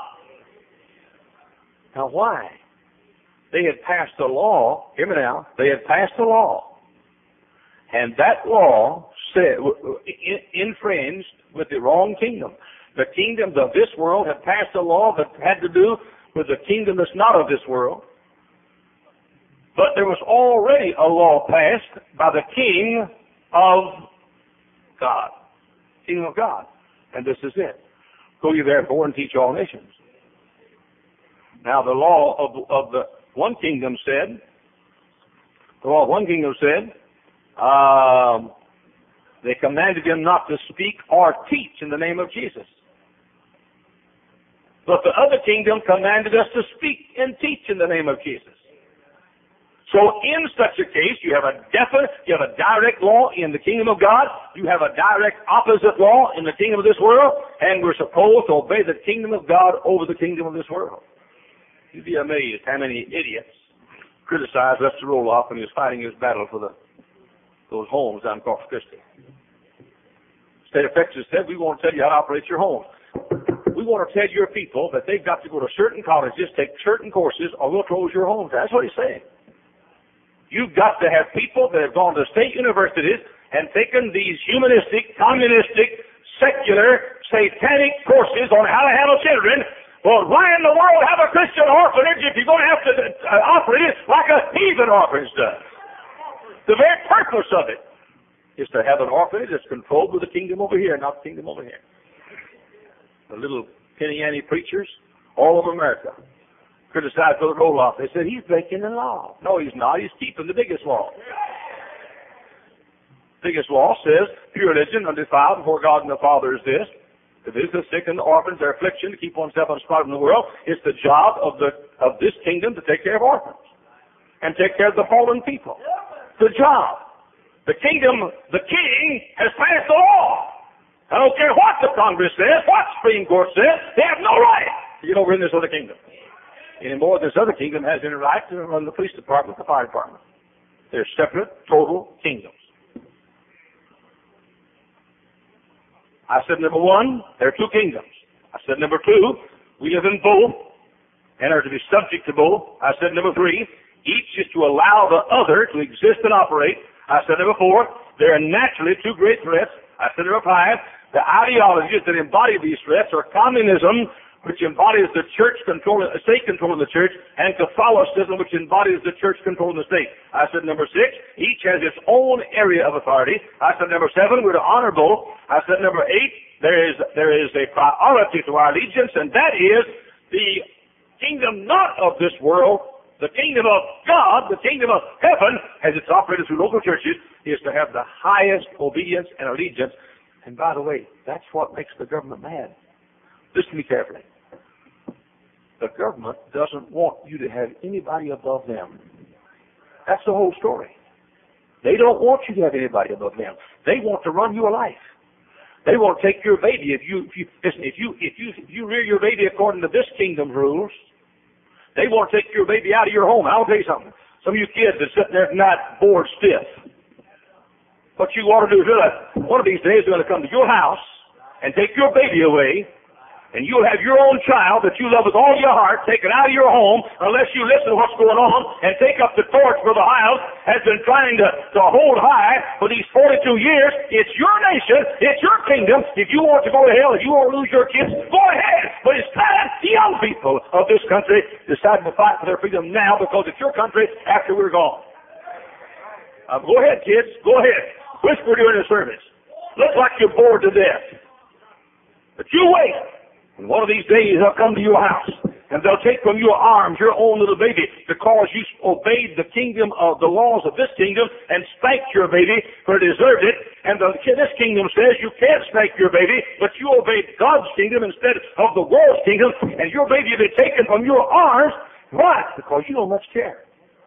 Now why? They had passed a law, hear me now, they had passed a law. And that law said, infringed with the wrong kingdom. The kingdoms of this world had passed a law that had to do with the kingdom that's not of this world. But there was already a law passed by the King of God. King of God. And this is it. Go ye therefore and teach all nations. Now the law of the one kingdom said, they commanded them not to speak or teach in the name of Jesus. But the other kingdom commanded us to speak and teach in the name of Jesus. So in such a case, you have a direct law in the kingdom of God, you have a direct opposite law in the kingdom of this world, and we're supposed to obey the kingdom of God over the kingdom of this world. You'd be amazed how many idiots criticized Lester Roloff when he was fighting his battle for those homes down in Corpus Christi. The state of Texas said, we want to tell you how to operate your home. We want to tell your people that they've got to go to certain colleges, take certain courses, or we'll close your homes. That's what he's saying. You've got to have people that have gone to state universities and taken these humanistic, communistic, secular, satanic courses on how to handle children. Well, why in the world have a Christian orphanage if you're going to have to operate it like a heathen orphanage does? The very purpose of it is to have an orphanage that's controlled with the kingdom over here, not the kingdom over here. The little penny-ante preachers all over America criticized Brother Roloff. They said, he's breaking the law. No, he's not. He's keeping the biggest law. The biggest law says, pure religion, undefiled before God and the Father is this. To visit the sick and the orphans, their affliction, to keep oneself unspotted in the world. It's the job of this kingdom to take care of orphans and take care of the fallen people. The job. The king has passed the law. I don't care what the Congress says, what Supreme Court says, they have no right to get over in this other kingdom. Any more than this other kingdom has any right to run the police department, the fire department. They're separate, total kingdoms. I said, number one, there are two kingdoms. I said, number two, we live in both and are to be subject to both. I said, number three, each is to allow the other to exist and operate. I said number 4, there are naturally 2 great threats. I said number 5, the ideologies that embody these threats are communism, which embodies the church controlling, state controlling the church, and Catholicism, which embodies the church controlling the state. I said number 6, each has its own area of authority. I said number 7, we're to honor both. I said number 8, there is a priority to our allegiance, and that is the kingdom not of this world, the kingdom of God, the kingdom of heaven, as it's operated through local churches, is to have the highest obedience and allegiance. And by the way, that's what makes the government mad. Listen to me carefully. The government doesn't want you to have anybody above them. That's the whole story. They don't want you to have anybody above them. They want to run your life. They want to take your baby. If you rear your baby according to this kingdom's rules, they want to take your baby out of your home. I'll tell you something. Some of you kids that sit there tonight bored stiff. What you want to do is one of these days they're going to come to your house and take your baby away, and you'll have your own child that you love with all your heart taken out of your home unless you listen to what's going on and take up the torch where the house has been trying to hold high for these 42 years. It's your nation. It's your kingdom. If you want to go to hell, if you want to lose your kids, go ahead. But it's time the young people of this country decide to fight for their freedom now, because it's your country after we're gone. Go ahead, kids. Go ahead. Whisper during the service. Look like you're bored to death. But you wait. And one of these days they'll come to your house and they'll take from your arms your own little baby because you obeyed the kingdom of the laws of this kingdom and spanked your baby for it deserved it. And this kingdom says you can't spank your baby, but you obeyed God's kingdom instead of the world's kingdom, and your baby will be taken from your arms. Why? Because you don't much care.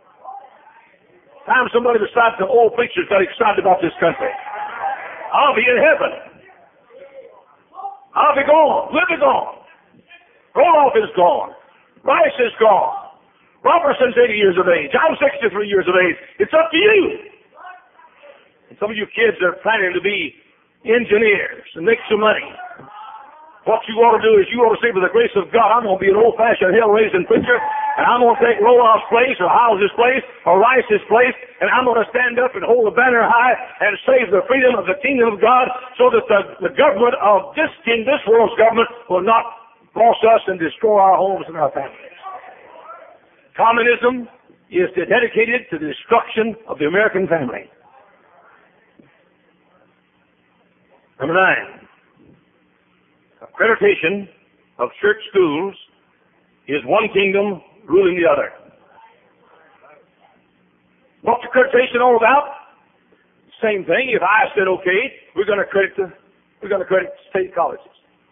Time somebody besides the old preachers got excited about this country. I'll be in heaven. I'll be gone. We'll be gone. Roloff is gone. Rice is gone. Robertson's 80 years of age. I'm 63 years of age. It's up to you. And some of you kids are planning to be engineers and make some money. What you ought to do is you ought to say, by the grace of God, I'm going to be an old-fashioned hell-raising preacher, and I'm going to take Roloff's place or House's place or Rice's place, and I'm going to stand up and hold the banner high and save the freedom of the kingdom of God so that the government of this world's government will not boss us and destroy our homes and our families. Communism is dedicated to the destruction of the American family. Number 9. Accreditation of church schools is one kingdom ruling the other. What's accreditation all about? Same thing. If I said, okay, we're going to accredit state colleges.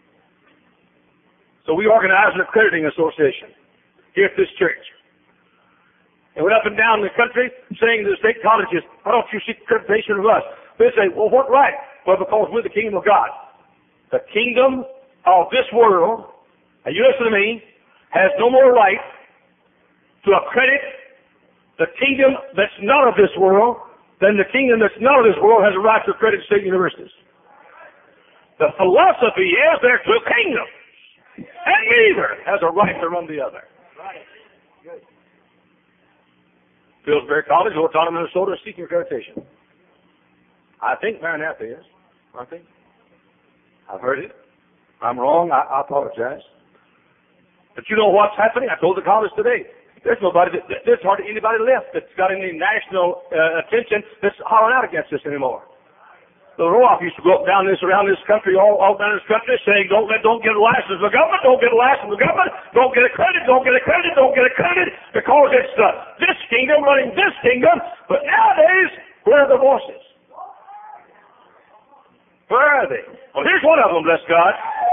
So we organize an accrediting association here at this church. And went up and down the country saying to the state colleges, why don't you seek accreditation of us? They say, well, what right? Well, because we're the kingdom of God. The kingdom of this world, and you listen to me, has no more right to accredit the kingdom that's not of this world than the kingdom that's not of this world has a right to accredit state universities. The philosophy is there are two kingdoms, and neither has a right to run the other. Right. Good. Pillsbury College, Autonomous Minnesota, is seeking accreditation. I think Maranatha is. I think. I've heard it. If I'm wrong, I apologize. But you know what's happening? I told the college today. There's hardly anybody left that's got any national attention that's hollering out against this anymore. The Roloff used to go up down around this country, all down this country, saying, don't get a license from the government, don't get a license from the government, don't get accredited, don't get accredited, don't get accredited, because it's this kingdom running this kingdom. But nowadays, where are the voices? Where are they? Well, here's one of them, bless God.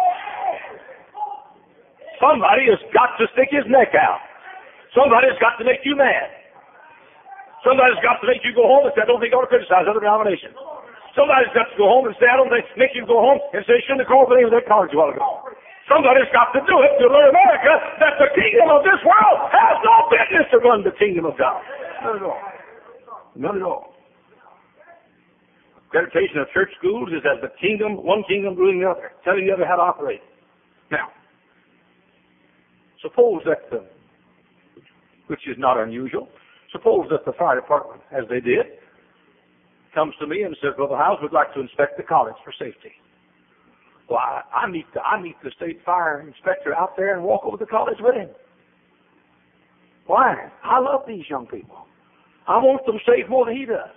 Somebody has got to stick his neck out. Somebody's got to make you mad. Somebody's got to make you go home and say, I don't think I ought to criticize other denominations. Somebody's got to go home and say, I don't think, make you go home and say, shouldn't have called the name of that college a while ago. Somebody's got to do it to learn America that the kingdom of this world has no business to run the kingdom of God. None at all. None at all. Accreditation of church schools is as the kingdom, one kingdom ruling the other, telling the other how to operate. Now, suppose that, which is not unusual, Suppose that the fire department, as they did, comes to me and says, Brother Howes, we'd like to inspect the college for safety. Well, I meet the state fire inspector out there and walk over to the college with him. Why? I love these young people. I want them saved more than he does.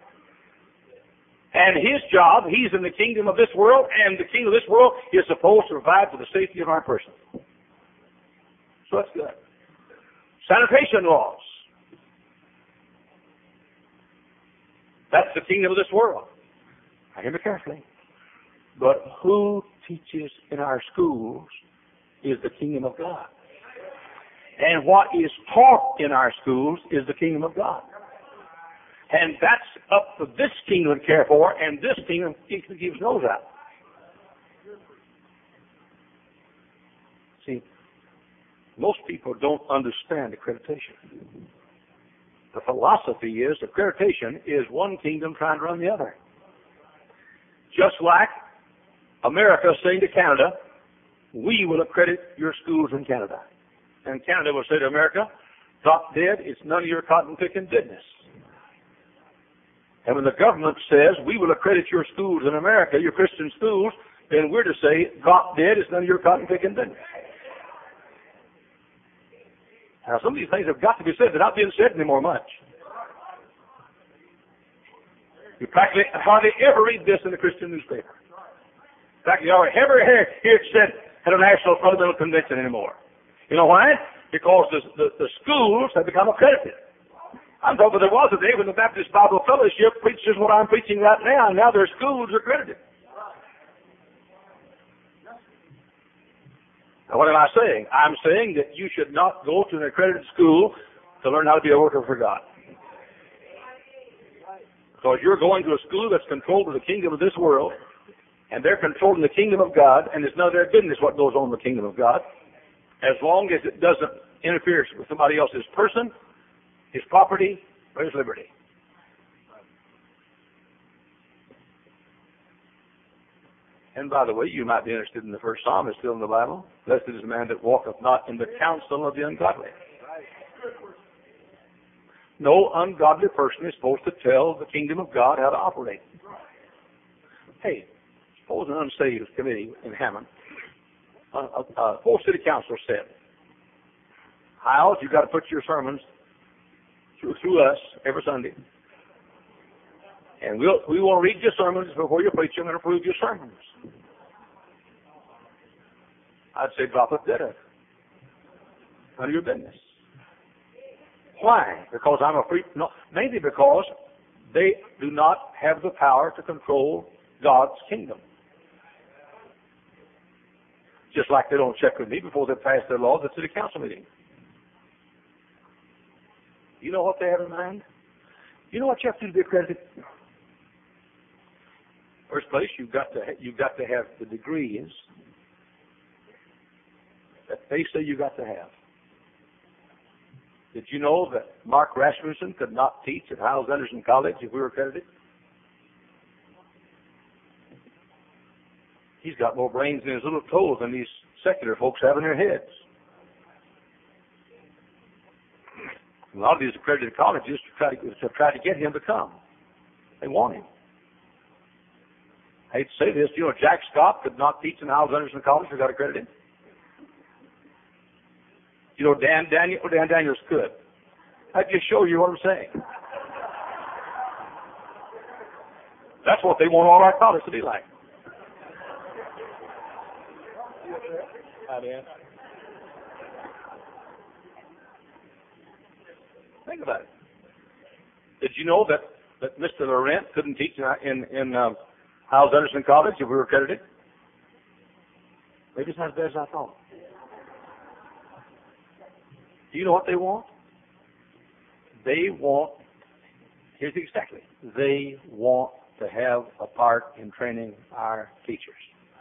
And his job, he's in the kingdom of this world, and the kingdom of this world is supposed to provide for the safety of our person. So that's good. Sanitation laws. That's the kingdom of this world. Now hear me carefully. But who teaches in our schools is the kingdom of God. And what is taught in our schools is the kingdom of God. And that's up for this kingdom to care for, and this kingdom keeps nose out. See, most people don't understand accreditation. The philosophy is accreditation is one kingdom trying to run the other. Just like America saying to Canada, we will accredit your schools in Canada. And Canada will say to America, drop dead, it's none of your cotton-picking business. And when the government says, we will accredit your schools in America, your Christian schools, then we're to say, drop dead, it's none of your cotton-picking business. Now, some of these things have got to be said. They're not being said anymore much. You practically hardly ever read this in the Christian newspaper. In fact, you hardly ever hear it said at a national fundamental convention anymore. You know why? Because the schools have become accredited. I'm talking there was a day when the Baptist Bible Fellowship preaches what I'm preaching right now, and now their schools are accredited. Now, what am I saying? I'm saying that you should not go to an accredited school to learn how to be a worker for God. Because you're going to a school that's controlled by the kingdom of this world, and they're controlling the kingdom of God, and it's none of their business what goes on in the kingdom of God, as long as it doesn't interfere with somebody else's person, his property, or his liberty. And by the way, you might be interested in the first psalm. It's still in the Bible. Blessed is the man that walketh not in the counsel of the ungodly. No ungodly person is supposed to tell the kingdom of God how to operate. Hey, suppose an unsaved committee in Hammond, a full city councilor said, Howes, you've got to put your sermons through us every Sunday. And we want to read your sermons before you preach them and approve your sermons. I'd say drop it dead. None of your business. Why? Because I'm a free... No, maybe because they do not have the power to control God's kingdom. Just like they don't check with me before they pass their laws at city council meeting. You know what they have in mind? You know what you have to do to be accredited? First place, you've got to have the degrees that they say you got to have. Did you know that Mark Rasmussen could not teach at Hyles Anderson College if we were accredited? He's got more brains in his little toes than these secular folks have in their heads. A lot of these accredited colleges have tried to get him to come. They want him. I hate to say this, you know, Jack Scott could not teach in Hyles Anderson College if he got accredited. You know, Dan Daniels could. That just shows you what I'm saying. That's what they want all our colleges to be like. Think about it. Did you know that Mr. Laurent couldn't teach in Hyles Anderson College if we were accredited? Maybe it's not as bad as I thought. Do you know what they want? They want, here's exactly, they want to have a part in training our teachers.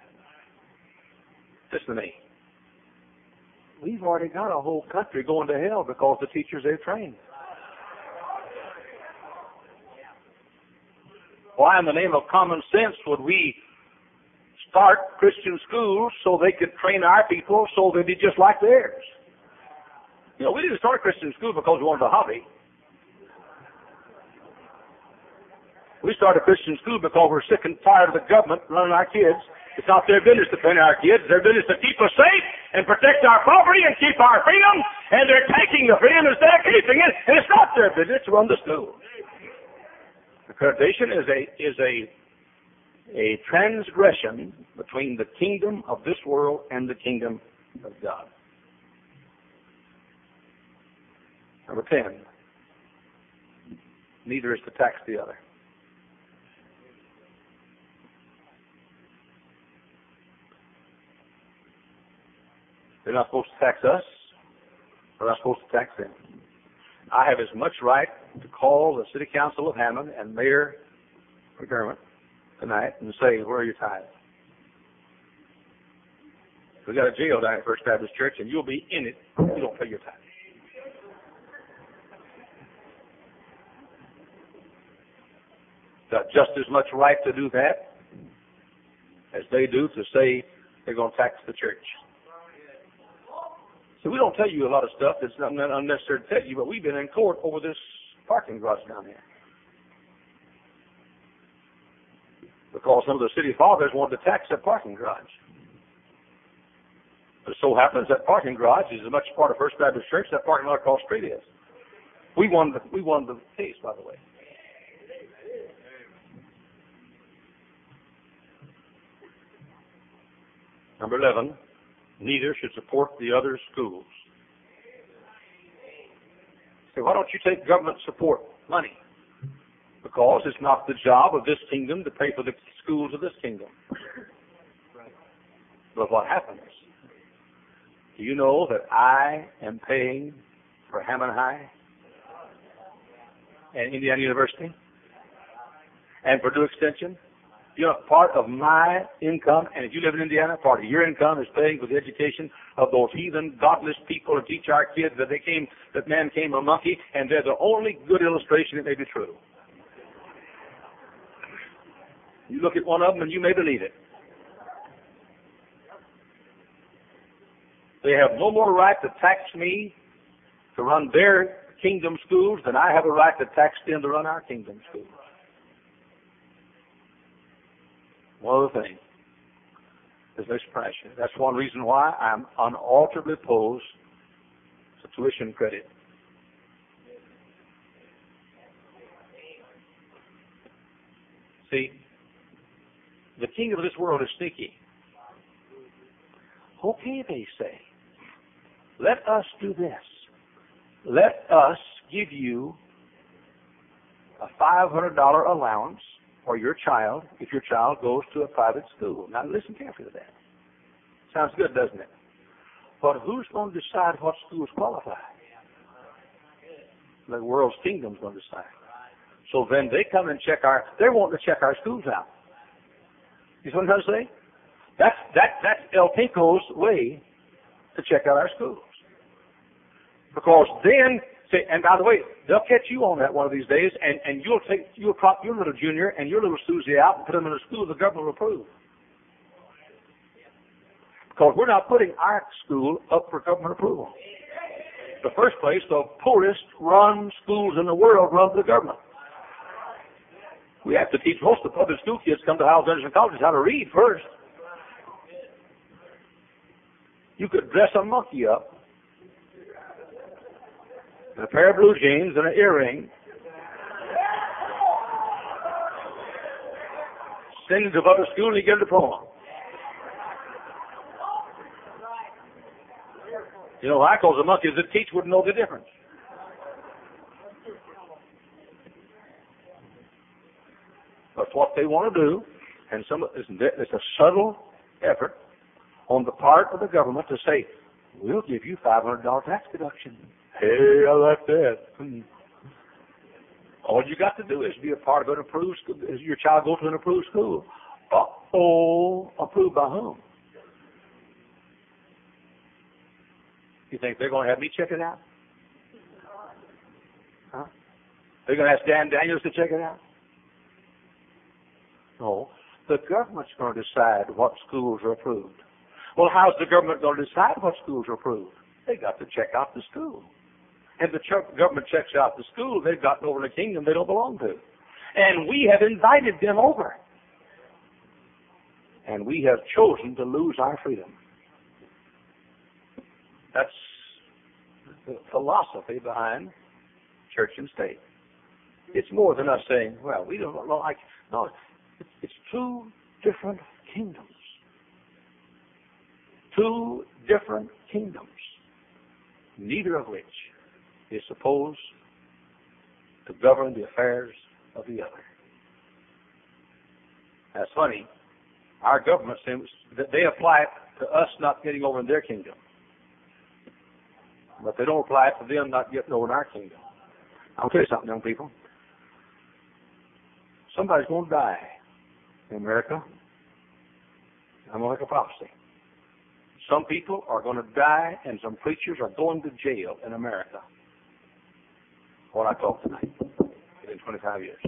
Listen to me. We've already got a whole country going to hell because the teachers they've trained. Why in the name of common sense would we start Christian schools so they could train our people so they'd be just like theirs? You know, we didn't start Christian schools because we wanted a hobby. We started a Christian school because we're sick and tired of the government running our kids. It's not their business to pay our kids. Their business to keep us safe and protect our property and keep our freedom. And they're taking the freedom instead of keeping it. And it's not their business to run the school. Accreditation is a transgression between the kingdom of this world and the kingdom of God. Number 10. Neither is to tax the other. They're not supposed to tax us. We're not supposed to tax them. I have as much right to call the City Council of Hammond and Mayor McDermott tonight and say, where are your tithes? We got a jail down at First Baptist Church, and you'll be in it if you don't pay your tithes. Got just as much right to do that as they do to say they're going to tax the church. So we don't tell you a lot of stuff that's not unnecessary to tell you, but we've been in court over this parking garage down here. Because some of the city fathers wanted to tax that parking garage. But it so happens that parking garage is as much part of First Baptist Church that parking lot across the street is. We won the case, by the way. Number 11, neither should support the other schools. So why don't you take government support money? Because it's not the job of this kingdom to pay for the schools of this kingdom. But what happens? Do you know that I am paying for Hammond High and Indiana University and Purdue Extension? You know, part of my income, and if you live in Indiana, part of your income is paying for the education of those heathen, godless people to teach our kids that man came a monkey, and they're the only good illustration it may be true. You look at one of them and you may believe it. They have no more right to tax me to run their kingdom schools than I have a right to tax them to run our kingdom schools. One other thing. This may surprise you. That's one reason why I'm unalterably opposed to tuition credit. See, the king of this world is sneaky. Okay, they say. Let us do this. Let us give you a $500 allowance for your child if your child goes to a private school. Now listen carefully to that. Sounds good, doesn't it? But who's going to decide what schools qualify? The world's kingdom's going to decide. So then they come and they're wanting to check our schools out. You see what I'm trying to say? That's El Pinco's way to check out our schools. Because then, and by the way, they'll catch you on that one of these days, and you'll prop your little junior and your little Susie out and put them in a school the government will approve. Because we're not putting our school up for government approval. In the first place, the poorest run schools in the world run the government. We have to teach most of the public school kids come to Howell Anderson colleges how to read first. You could dress a monkey up in a pair of blue jeans and an earring, send him to public school and you get a diploma. You know why? Because the monkeys that teach wouldn't know the difference. That's what they want to do, and it's a subtle effort on the part of the government to say, we'll give you $500 tax deduction. Hey, I like that. All you got to do is be a part of an approved school. Is your child go to an approved school? Approved by whom? You think they're going to have me check it out? Huh? They're going to ask Dan Daniels to check it out? No. The government's going to decide what schools are approved. Well, how's the government going to decide what schools are approved? They got to check out the school. And the government checks out the school, they've gotten over in a kingdom they don't belong to. And we have invited them over. And we have chosen to lose our freedom. That's the philosophy behind church and state. It's more than us saying, well, we don't like... No, it's two different kingdoms. Two different kingdoms, neither of which is supposed to govern the affairs of the other. That's funny. Our government seems that they apply it to us not getting over in their kingdom, but they don't apply it to them not getting over in our kingdom. I'll tell you something, young people. Somebody's going to die in America. I'm going to make a prophecy. Some people are going to die, and some preachers are going to jail in America. What I talk tonight, in 25 years.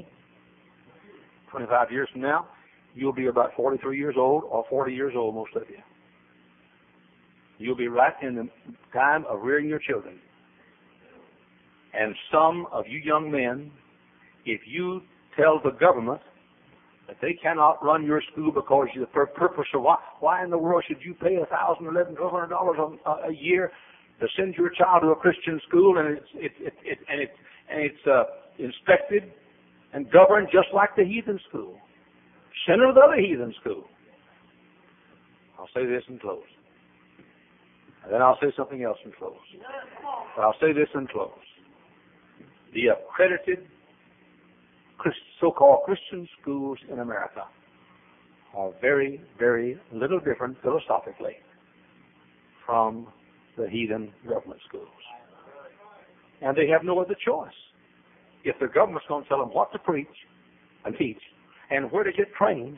25 years from now, you'll be about 43 years old or 40 years old, most of you. You'll be right in the time of rearing your children. And some of you young men, if you tell the government that they cannot run your school because the purpose of why in the world should you pay $1,000, $1,100, $1,200 a year to send your child to a Christian school, and it's inspected and governed just like the heathen school. Send her to the other heathen school. I'll say this and close. And then I'll say something else and close. But I'll say this and close. The accredited so-called Christian schools in America are very, very little different philosophically from the heathen government schools. And they have no other choice. If the government's going to tell them what to preach and teach and where to get trained,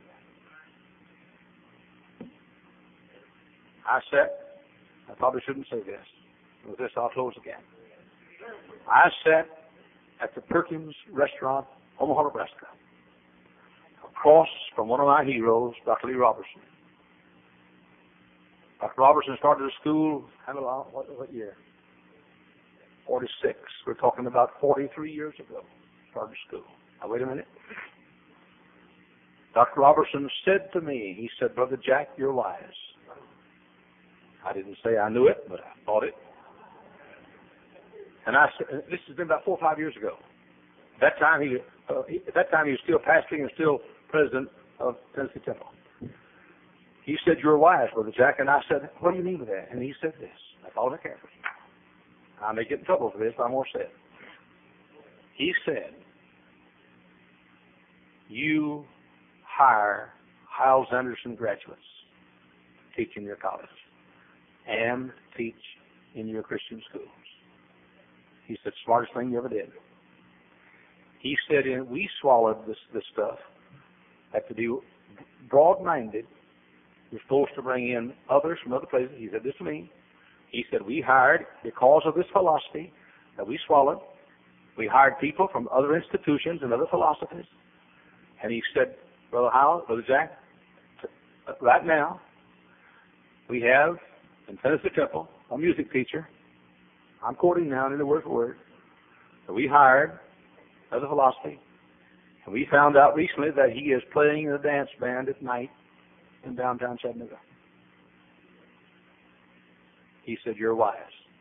I probably shouldn't say this. With this, I'll close again. I sat at the Perkins restaurant, Omaha, Nebraska, across from one of my heroes, Dr. Lee Robertson. Dr. Robertson started a school, what year? 46. We're talking about 43 years ago. Started school. Now, wait a minute. Dr. Robertson said to me, he said, Brother Jack, you're wise. I didn't say I knew it, but I thought it. And I said, this has been about 4 or 5 years ago. At that time he was still pastoring and still president of Tennessee Temple. He said, you're wise, Brother Jack. And I said, what do you mean by that? And he said this. I followed it carefully. I may get in trouble for this, but I'm going to say it. He said, you hire Hyles Anderson graduates to teach in your college and teach in your Christian schools. He said, smartest thing you ever did. He said, we swallowed this stuff. Had to be broad-minded. We're supposed to bring in others from other places. He said this to me. He said, we hired, because of this philosophy that we swallowed, we hired people from other institutions and other philosophies. And he said, Brother Howell, Brother Jack, right now, we have in Tennessee Temple a music teacher. I'm quoting now in the word for word. So we hired another philosophy. And we found out recently that he is playing in a dance band at night in downtown Chattanooga. He said, you're wise.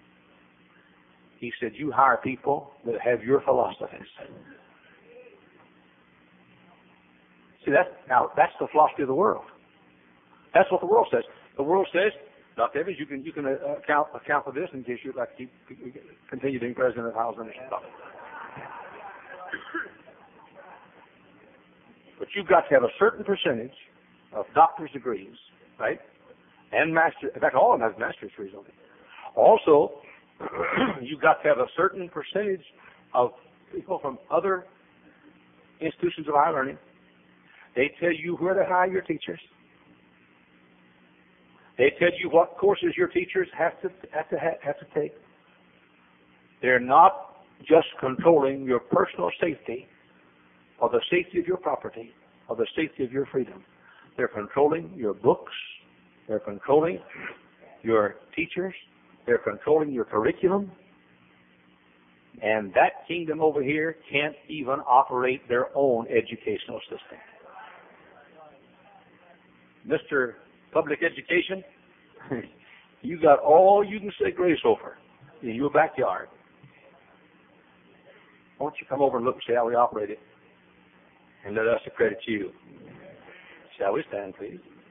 He said, you hire people that have your philosophies. See, that's the philosophy of the world. That's what the world says. The world says, Dr. Evans, you can account for this in case you'd like to continue being president of Hyles Anderson. But you've got to have a certain percentage of doctor's degrees, right? And master. In fact, all of them have master's degrees on it. Also, you've got to have a certain percentage of people from other institutions of higher learning. They tell you where to hire your teachers. They tell you what courses your teachers have to take. They're not just controlling your personal safety or the safety of your property or the safety of your freedom. They're controlling your books. They're controlling your teachers. They're controlling your curriculum. And that kingdom over here can't even operate their own educational system. Mr. Public Education, you got all you can say grace over in your backyard. Why don't you come over and look and see how we operate it? And let us accredit you. Shall we stand, please?